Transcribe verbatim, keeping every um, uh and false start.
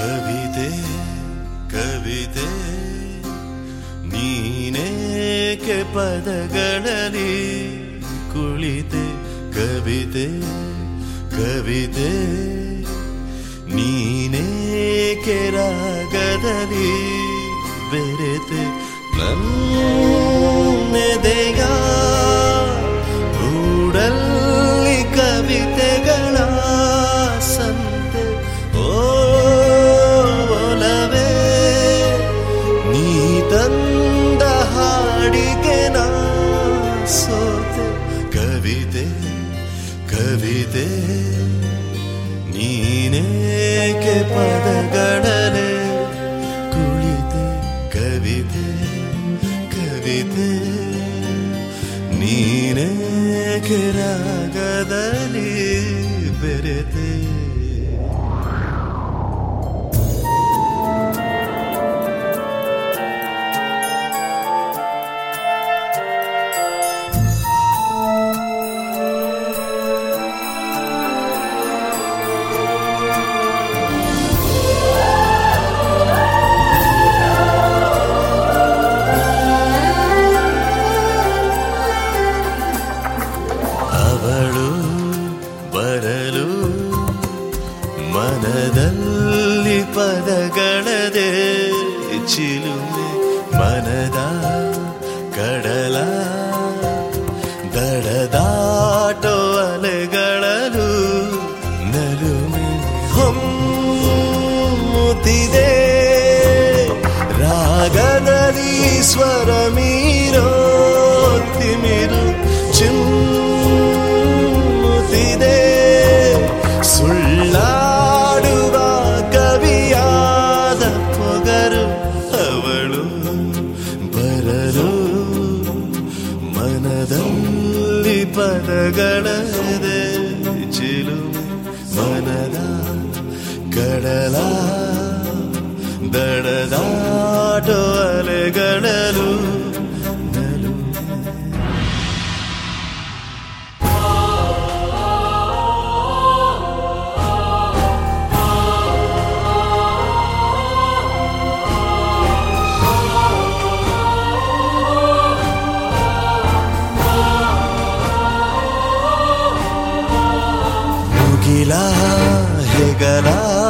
ಕವಿತೆ ಕವಿತೆ ನೀನೇಕೆ ಪದಗಳಲ್ಲಿ ಕುಳಿತೆ ಕವಿತೆ ಕವಿತೆ ನೀನೇಕೆ ರಾಗದಲ್ಲಿ ಬೆರೆತೆ ನನ್ನೆದೆಯ ಗೂಡಲ್ಲಿ ಕವಿತೆಗಳ ಸಂತೆ ಓಲವೇ ನೀ ತಂದ ಹಾಡಿಗೆ ನಾ ಸೋತೆ ಕವಿತೆ ಕವಿತೆ ನೀನೇಕೆ ಪದಗಳೇ ಕುಳಿತೆ ಕವಿತೆ ಕವಿತೆ ನೀನೇಕೆ ರಾಗದಲ್ಲಿ ಬೆರೆತೆ ಬರಲು ಮನದಲ್ಲಿ ಪದಗಳದೆ ಚಿಲುಮೆ ಮನದ ಕಡಲ ದಡದಾಟೋ ಅಲೆಗಳಲು ನಲುಮೆ ಹೊಮ್ಮುತ್ತಿದೆ ರಾಗದಲ್ಲಿ ಸ್ವರ ಮೀರೋ ತಿಮಿರು ಚಿಮ್ ಸುಳ್ಳಾಡುವ ಕವಿಯಾದ ಪೊಗರು ಅವಳು ಬರಲು ಮನದಲ್ಲಿ ಪದಗಳದೆ ಚಿಲುಮೆ ಮನದ ಕಡಲ ದಡದಾಟೋ ಅಲೆಗಳಲು ಮುಗಿಲ ಹೆಗಲ